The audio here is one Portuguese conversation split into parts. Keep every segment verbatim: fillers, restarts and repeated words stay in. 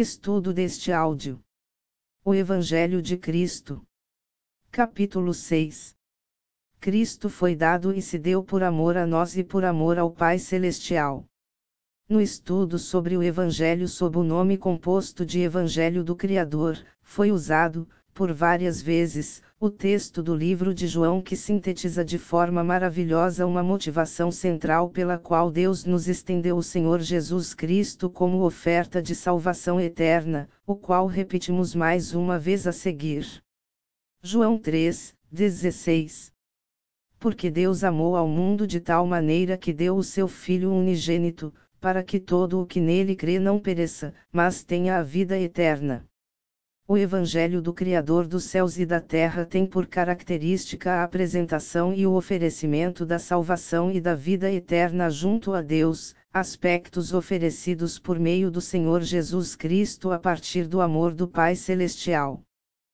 Estudo deste áudio. O Evangelho de Cristo. Capítulo seis. Cristo foi dado e se deu por amor a nós e por amor ao Pai Celestial. No estudo sobre o Evangelho sob o nome composto de Evangelho do Criador, foi usado, por várias vezes, o texto do livro de João que sintetiza de forma maravilhosa uma motivação central pela qual Deus nos estendeu o Senhor Jesus Cristo como oferta de salvação eterna, o qual repetimos mais uma vez a seguir. João três, dezesseis. Porque Deus amou ao mundo de tal maneira que deu o seu Filho unigênito, para que todo o que nele crê não pereça, mas tenha a vida eterna. O Evangelho do Criador dos céus e da terra tem por característica a apresentação e o oferecimento da salvação e da vida eterna junto a Deus, aspectos oferecidos por meio do Senhor Jesus Cristo a partir do amor do Pai Celestial.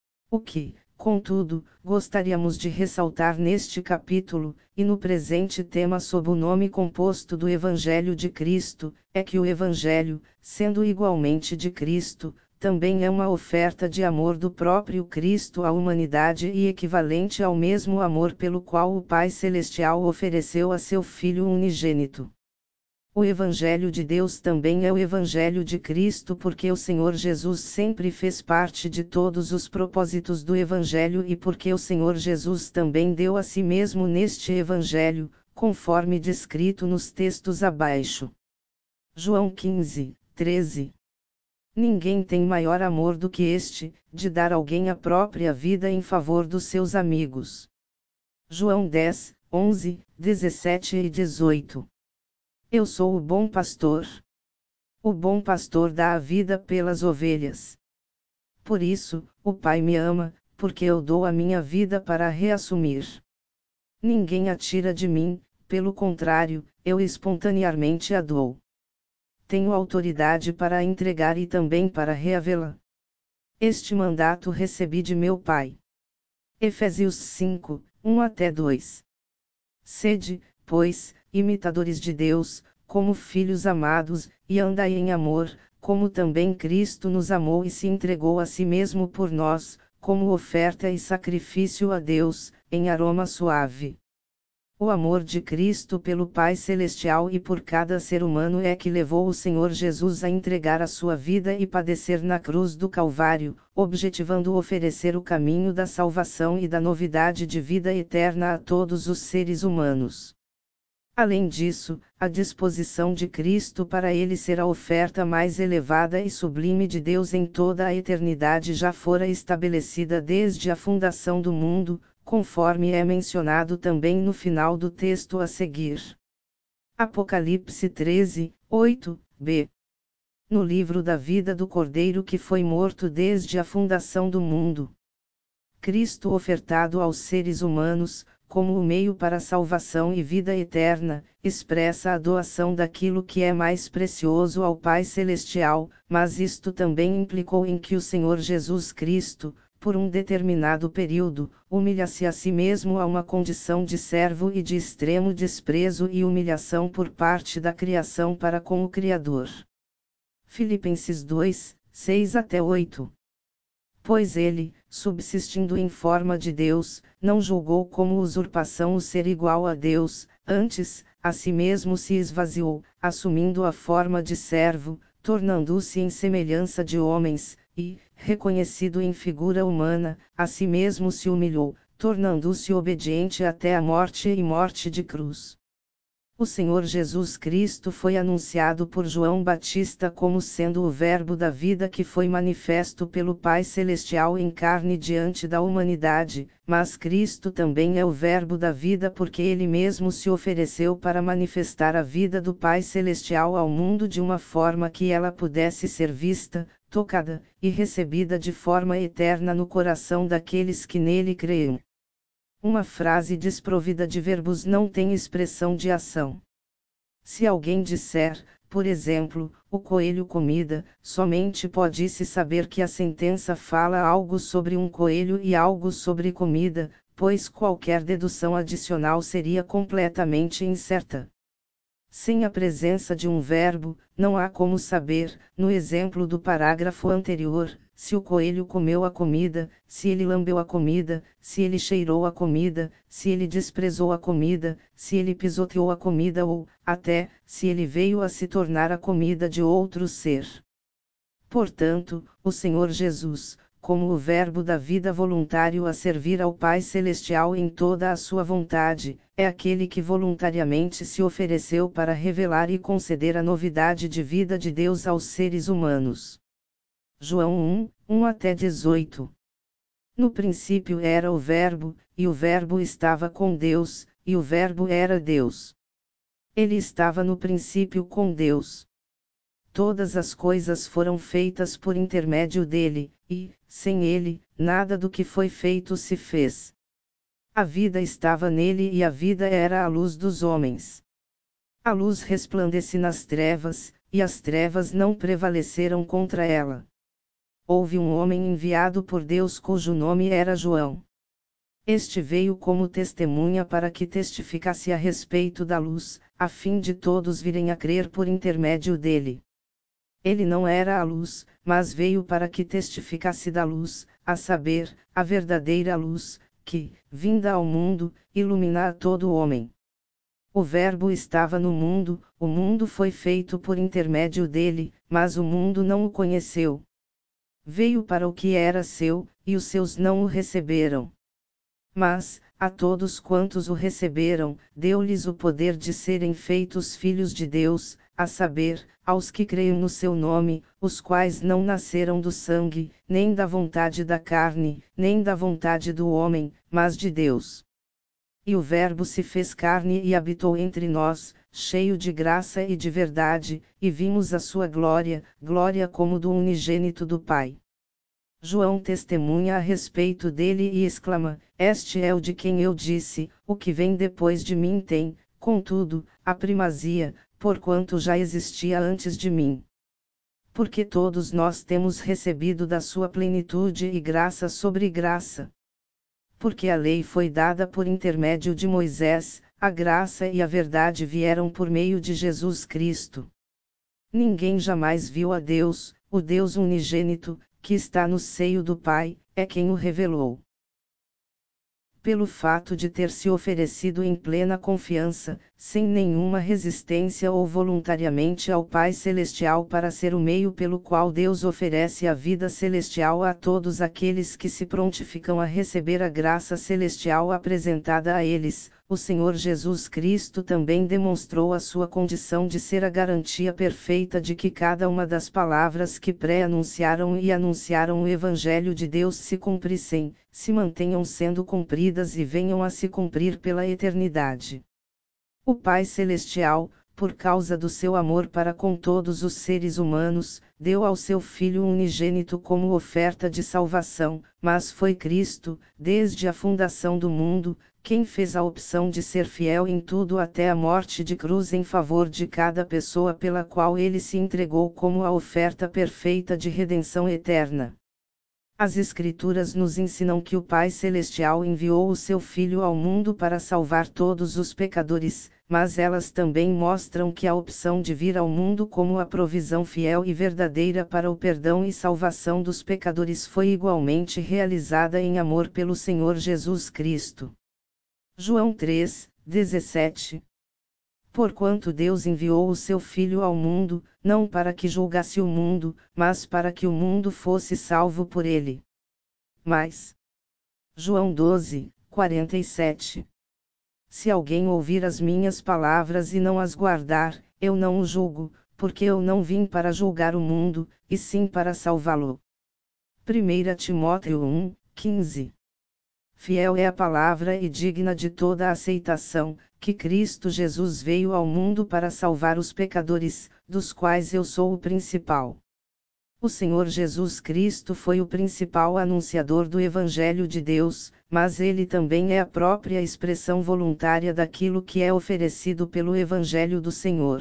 O que, contudo, gostaríamos de ressaltar neste capítulo, e no presente tema sob o nome composto do Evangelho de Cristo, é que o Evangelho, sendo igualmente de Cristo, também é uma oferta de amor do próprio Cristo à humanidade e equivalente ao mesmo amor pelo qual o Pai Celestial ofereceu a seu Filho unigênito. O Evangelho de Deus também é o Evangelho de Cristo porque o Senhor Jesus sempre fez parte de todos os propósitos do Evangelho e porque o Senhor Jesus também deu a si mesmo neste Evangelho, conforme descrito nos textos abaixo. João quinze, treze. Ninguém tem maior amor do que este, de dar alguém a própria vida em favor dos seus amigos. João dez, onze, dezessete e dezoito. Eu sou o bom pastor. O bom pastor dá a vida pelas ovelhas. Por isso, o Pai me ama, porque eu dou a minha vida para a reassumir. Ninguém a tira de mim, pelo contrário, eu espontaneamente a dou. Tenho autoridade para a entregar e também para reavê-la. Este mandato recebi de meu Pai. Efésios cinco, um até dois. Sede, pois, imitadores de Deus, como filhos amados, e andai em amor, como também Cristo nos amou e se entregou a si mesmo por nós, como oferta e sacrifício a Deus, em aroma suave. O amor de Cristo pelo Pai Celestial e por cada ser humano é que levou o Senhor Jesus a entregar a sua vida e padecer na cruz do Calvário, objetivando oferecer o caminho da salvação e da novidade de vida eterna a todos os seres humanos. Além disso, a disposição de Cristo para ele ser a oferta mais elevada e sublime de Deus em toda a eternidade já fora estabelecida desde a fundação do mundo, conforme é mencionado também no final do texto a seguir. Apocalipse treze, oito, b. No livro da vida do Cordeiro que foi morto desde a fundação do mundo. Cristo ofertado aos seres humanos, como o meio para a salvação e vida eterna, expressa a doação daquilo que é mais precioso ao Pai Celestial, mas isto também implicou em que o Senhor Jesus Cristo, por um determinado período, humilha-se a si mesmo a uma condição de servo e de extremo desprezo e humilhação por parte da criação para com o Criador. Filipenses dois, seis até oito. Pois ele, subsistindo em forma de Deus, não julgou como usurpação o ser igual a Deus, antes, a si mesmo se esvaziou, assumindo a forma de servo, tornando-se em semelhança de homens, e, reconhecido em figura humana, a si mesmo se humilhou, tornando-se obediente até a morte e morte de cruz. O Senhor Jesus Cristo foi anunciado por João Batista como sendo o Verbo da vida que foi manifesto pelo Pai Celestial em carne diante da humanidade, mas Cristo também é o Verbo da vida porque ele mesmo se ofereceu para manifestar a vida do Pai Celestial ao mundo de uma forma que ela pudesse ser vista, tocada, e recebida de forma eterna no coração daqueles que nele creem. Uma frase desprovida de verbos não tem expressão de ação. Se alguém disser, por exemplo, o coelho comida, somente pode-se saber que a sentença fala algo sobre um coelho e algo sobre comida, pois qualquer dedução adicional seria completamente incerta. Sem a presença de um verbo, não há como saber, no exemplo do parágrafo anterior, se o coelho comeu a comida, se ele lambeu a comida, se ele cheirou a comida, se ele desprezou a comida, se ele pisoteou a comida ou, até, se ele veio a se tornar a comida de outro ser. Portanto, o Senhor Jesus, como o Verbo da vida voluntário a servir ao Pai Celestial em toda a sua vontade, é aquele que voluntariamente se ofereceu para revelar e conceder a novidade de vida de Deus aos seres humanos. João um, um até dezoito. No princípio era o Verbo, e o Verbo estava com Deus, e o Verbo era Deus. Ele estava no princípio com Deus. Todas as coisas foram feitas por intermédio dele, e, sem ele, nada do que foi feito se fez. A vida estava nele e a vida era a luz dos homens. A luz resplandece nas trevas, e as trevas não prevaleceram contra ela. Houve um homem enviado por Deus cujo nome era João. Este veio como testemunha para que testificasse a respeito da luz, a fim de todos virem a crer por intermédio dele. Ele não era a luz, mas veio para que testificasse da luz, a saber, a verdadeira luz, que, vinda ao mundo, ilumina a todo homem. O Verbo estava no mundo, o mundo foi feito por intermédio dele, mas o mundo não o conheceu. Veio para o que era seu, e os seus não o receberam. Mas, a todos quantos o receberam, deu-lhes o poder de serem feitos filhos de Deus, a saber, aos que creem no seu nome, os quais não nasceram do sangue, nem da vontade da carne, nem da vontade do homem, mas de Deus. E o Verbo se fez carne e habitou entre nós, cheio de graça e de verdade, e vimos a sua glória, glória como do unigênito do Pai. João testemunha a respeito dele e exclama: Este é o de quem eu disse, o que vem depois de mim tem, contudo, a primazia, porquanto já existia antes de mim. Porque todos nós temos recebido da sua plenitude e graça sobre graça. Porque a lei foi dada por intermédio de Moisés, a graça e a verdade vieram por meio de Jesus Cristo. Ninguém jamais viu a Deus, o Deus unigênito, que está no seio do Pai, é quem o revelou. Pelo fato de ter se oferecido em plena confiança, sem nenhuma resistência ou voluntariamente ao Pai Celestial para ser o meio pelo qual Deus oferece a vida celestial a todos aqueles que se prontificam a receber a graça celestial apresentada a eles, o Senhor Jesus Cristo também demonstrou a sua condição de ser a garantia perfeita de que cada uma das palavras que pré-anunciaram e anunciaram o Evangelho de Deus se cumprissem, se mantenham sendo cumpridas e venham a se cumprir pela eternidade. O Pai Celestial, por causa do seu amor para com todos os seres humanos, deu ao seu Filho unigênito como oferta de salvação, mas foi Cristo, desde a fundação do mundo, quem fez a opção de ser fiel em tudo até a morte de cruz em favor de cada pessoa pela qual ele se entregou como a oferta perfeita de redenção eterna. As Escrituras nos ensinam que o Pai Celestial enviou o seu Filho ao mundo para salvar todos os pecadores, mas elas também mostram que a opção de vir ao mundo como a provisão fiel e verdadeira para o perdão e salvação dos pecadores foi igualmente realizada em amor pelo Senhor Jesus Cristo. João três, dezessete. Porquanto Deus enviou o seu Filho ao mundo, não para que julgasse o mundo, mas para que o mundo fosse salvo por ele. Mas. João doze, quarenta e sete. Se alguém ouvir as minhas palavras e não as guardar, eu não o julgo, porque eu não vim para julgar o mundo, e sim para salvá-lo. primeira Timóteo um, quinze. Fiel é a palavra e digna de toda a aceitação, que Cristo Jesus veio ao mundo para salvar os pecadores, dos quais eu sou o principal. O Senhor Jesus Cristo foi o principal anunciador do Evangelho de Deus, mas ele também é a própria expressão voluntária daquilo que é oferecido pelo Evangelho do Senhor.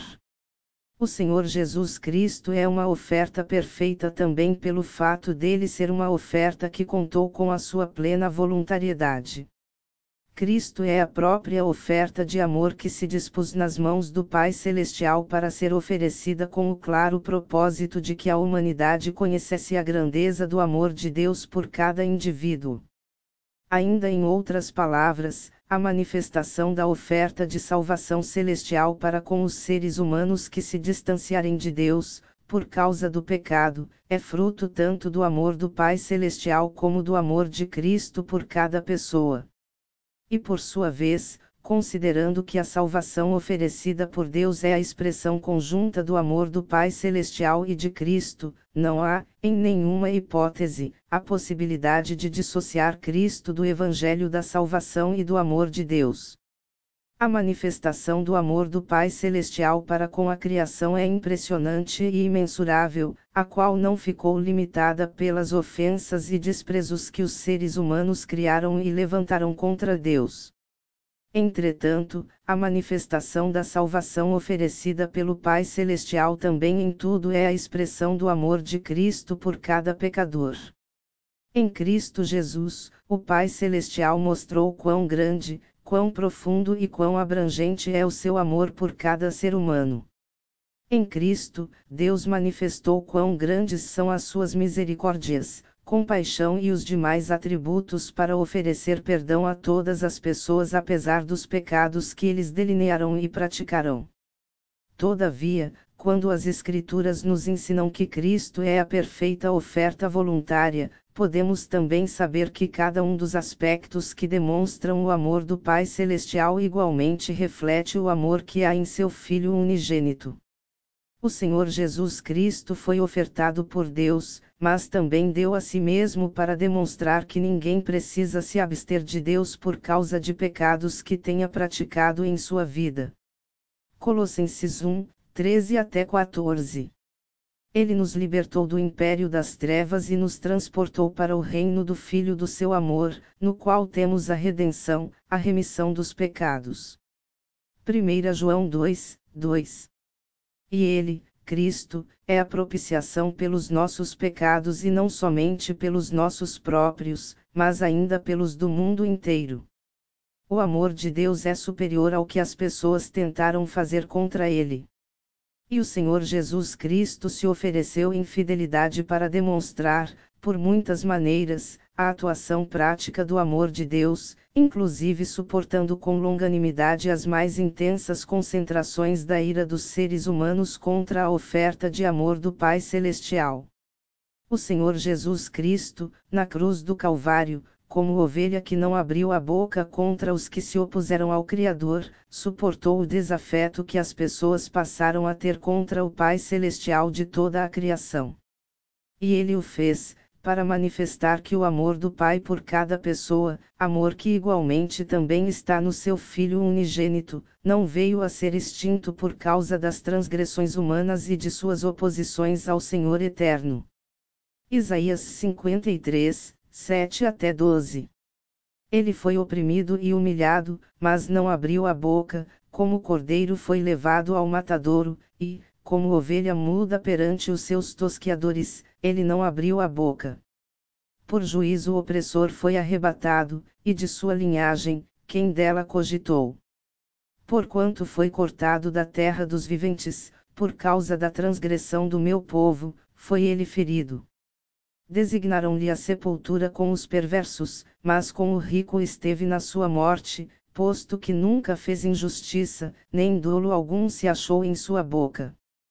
O Senhor Jesus Cristo é uma oferta perfeita também pelo fato dele ser uma oferta que contou com a sua plena voluntariedade. Cristo é a própria oferta de amor que se dispôs nas mãos do Pai Celestial para ser oferecida com o claro propósito de que a humanidade conhecesse a grandeza do amor de Deus por cada indivíduo. Ainda em outras palavras, a manifestação da oferta de salvação celestial para com os seres humanos que se distanciarem de Deus, por causa do pecado, é fruto tanto do amor do Pai Celestial como do amor de Cristo por cada pessoa. E por sua vez, considerando que a salvação oferecida por Deus é a expressão conjunta do amor do Pai Celestial e de Cristo, não há, em nenhuma hipótese, a possibilidade de dissociar Cristo do Evangelho da salvação e do amor de Deus. A manifestação do amor do Pai Celestial para com a criação é impressionante e imensurável, a qual não ficou limitada pelas ofensas e desprezos que os seres humanos criaram e levantaram contra Deus. Entretanto, a manifestação da salvação oferecida pelo Pai Celestial também em tudo é a expressão do amor de Cristo por cada pecador. Em Cristo Jesus, o Pai Celestial mostrou quão grande, quão profundo e quão abrangente é o seu amor por cada ser humano. Em Cristo, Deus manifestou quão grandes são as suas misericórdias, compaixão e os demais atributos para oferecer perdão a todas as pessoas apesar dos pecados que eles delinearam e praticarão. Todavia, quando as Escrituras nos ensinam que Cristo é a perfeita oferta voluntária, podemos também saber que cada um dos aspectos que demonstram o amor do Pai Celestial igualmente reflete o amor que há em seu Filho unigênito. O Senhor Jesus Cristo foi ofertado por Deus, mas também deu a si mesmo para demonstrar que ninguém precisa se abster de Deus por causa de pecados que tenha praticado em sua vida. Colossenses um, treze até quatorze. Ele nos libertou do império das trevas e nos transportou para o reino do Filho do seu amor, no qual temos a redenção, a remissão dos pecados. primeira João dois, dois. E ele, Cristo, é a propiciação pelos nossos pecados e não somente pelos nossos próprios, mas ainda pelos do mundo inteiro. O amor de Deus é superior ao que as pessoas tentaram fazer contra ele. E o Senhor Jesus Cristo se ofereceu em fidelidade para demonstrar, por muitas maneiras, a atuação prática do amor de Deus, inclusive suportando com longanimidade as mais intensas concentrações da ira dos seres humanos contra a oferta de amor do Pai Celestial. O Senhor Jesus Cristo, na cruz do Calvário, como ovelha que não abriu a boca contra os que se opuseram ao Criador, suportou o desafeto que as pessoas passaram a ter contra o Pai Celestial de toda a criação. E ele o fez, para manifestar que o amor do Pai por cada pessoa, amor que igualmente também está no seu Filho unigênito, não veio a ser extinto por causa das transgressões humanas e de suas oposições ao Senhor eterno. Isaías cinquenta e três, sete até doze. Ele foi oprimido e humilhado, mas não abriu a boca, como cordeiro foi levado ao matadouro, e, como ovelha muda perante os seus tosqueadores, ele não abriu a boca. Por juízo o opressor foi arrebatado, e de sua linhagem, quem dela cogitou? Porquanto foi cortado da terra dos viventes, por causa da transgressão do meu povo, foi ele ferido. Designaram-lhe a sepultura com os perversos, mas com o rico esteve na sua morte, posto que nunca fez injustiça, nem dolo algum se achou em sua boca.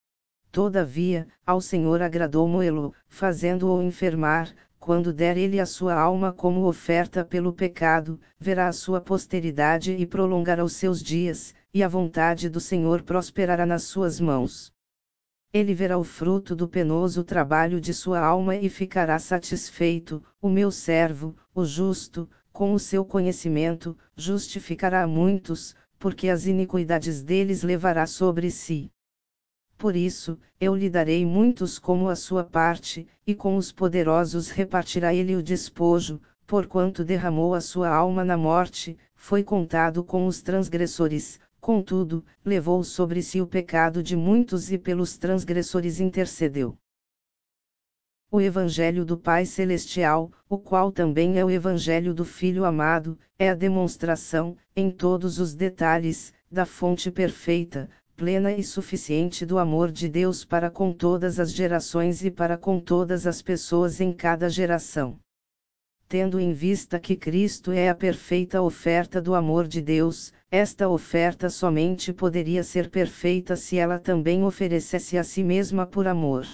Todavia, ao Senhor agradou moê-lo, fazendo-o enfermar, quando der ele a sua alma como oferta pelo pecado, verá a sua posteridade e prolongará os seus dias, e a vontade do Senhor prosperará nas suas mãos. Ele verá o fruto do penoso trabalho de sua alma e ficará satisfeito, o meu servo, o justo, com o seu conhecimento, justificará a muitos, porque as iniquidades deles levará sobre si. Por isso, eu lhe darei muitos como a sua parte, e com os poderosos repartirá ele o despojo, porquanto derramou a sua alma na morte, foi contado com os transgressores. Contudo, levou sobre si o pecado de muitos e pelos transgressores intercedeu. O Evangelho do Pai Celestial, o qual também é o Evangelho do Filho amado, é a demonstração, em todos os detalhes, da fonte perfeita, plena e suficiente do amor de Deus para com todas as gerações e para com todas as pessoas em cada geração. Tendo em vista que Cristo é a perfeita oferta do amor de Deus, esta oferta somente poderia ser perfeita se ela também oferecesse a si mesma por amor.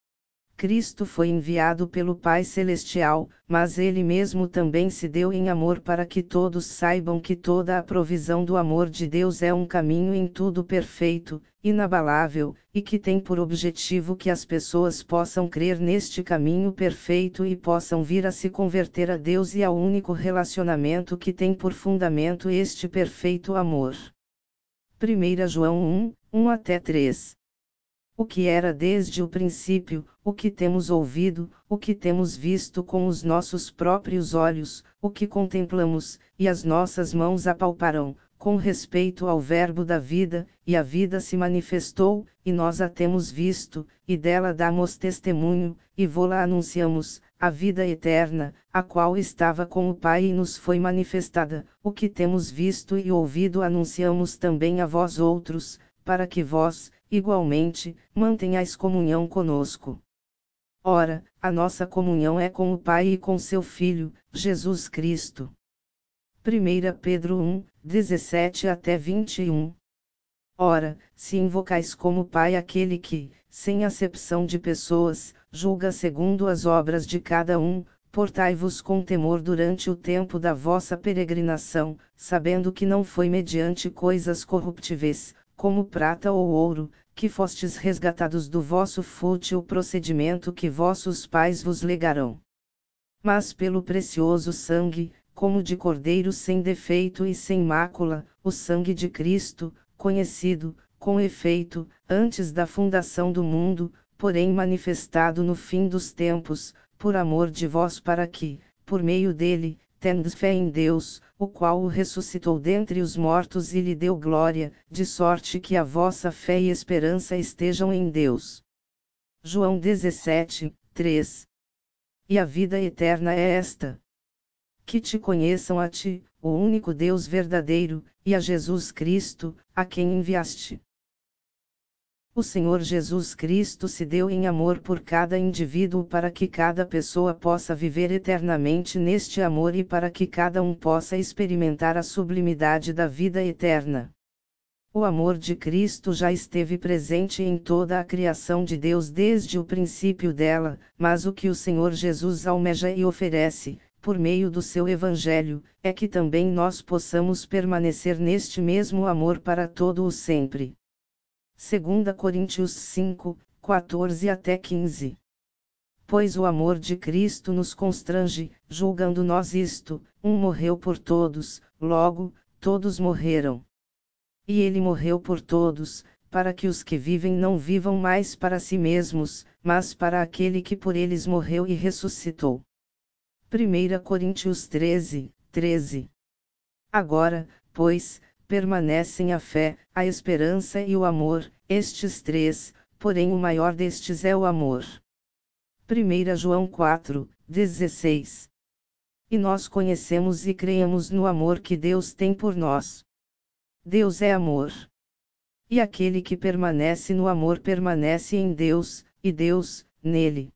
Cristo foi enviado pelo Pai Celestial, mas Ele mesmo também se deu em amor para que todos saibam que toda a provisão do amor de Deus é um caminho em tudo perfeito, inabalável, e que tem por objetivo que as pessoas possam crer neste caminho perfeito e possam vir a se converter a Deus e ao único relacionamento que tem por fundamento este perfeito amor. primeira João um, um até três. O que era desde o princípio, o que temos ouvido, o que temos visto com os nossos próprios olhos, o que contemplamos, e as nossas mãos apalparam, com respeito ao Verbo da vida, e a vida se manifestou, e nós a temos visto, e dela damos testemunho, e vô-la anunciamos, a vida eterna, a qual estava com o Pai e nos foi manifestada, o que temos visto e ouvido anunciamos também a vós outros, para que vós, igualmente, mantenhais comunhão conosco. Ora, a nossa comunhão é com o Pai e com seu Filho, Jesus Cristo. primeira Pedro um, dezessete até vinte e um. Ora, se invocais como Pai aquele que, sem acepção de pessoas, julga segundo as obras de cada um, portai-vos com temor durante o tempo da vossa peregrinação, sabendo que não foi mediante coisas corruptíveis, como prata ou ouro, que fostes resgatados do vosso fútil procedimento que vossos pais vos legaram. Mas pelo precioso sangue, como de cordeiro sem defeito e sem mácula, o sangue de Cristo, conhecido, com efeito, antes da fundação do mundo, porém manifestado no fim dos tempos, por amor de vós para que, por meio dele, tendes fé em Deus, o qual o ressuscitou dentre os mortos e lhe deu glória, de sorte que a vossa fé e esperança estejam em Deus. João dezessete, três. E a vida eterna é esta: que te conheçam a ti, o único Deus verdadeiro, e a Jesus Cristo, a quem enviaste. O Senhor Jesus Cristo se deu em amor por cada indivíduo para que cada pessoa possa viver eternamente neste amor e para que cada um possa experimentar a sublimidade da vida eterna. O amor de Cristo já esteve presente em toda a criação de Deus desde o princípio dela, mas o que o Senhor Jesus almeja e oferece, por meio do seu Evangelho, é que também nós possamos permanecer neste mesmo amor para todo o sempre. segunda Coríntios cinco, quatorze até quinze. Pois o amor de Cristo nos constrange, julgando nós isto: um morreu por todos, logo, todos morreram. E ele morreu por todos, para que os que vivem não vivam mais para si mesmos, mas para aquele que por eles morreu e ressuscitou. primeira Coríntios treze, treze. Agora, pois, permanecem a fé, a esperança e o amor, estes três, porém o maior destes é o amor. primeira João quatro, dezesseis. E nós conhecemos e cremos no amor que Deus tem por nós. Deus é amor. E aquele que permanece no amor permanece em Deus, e Deus, nele.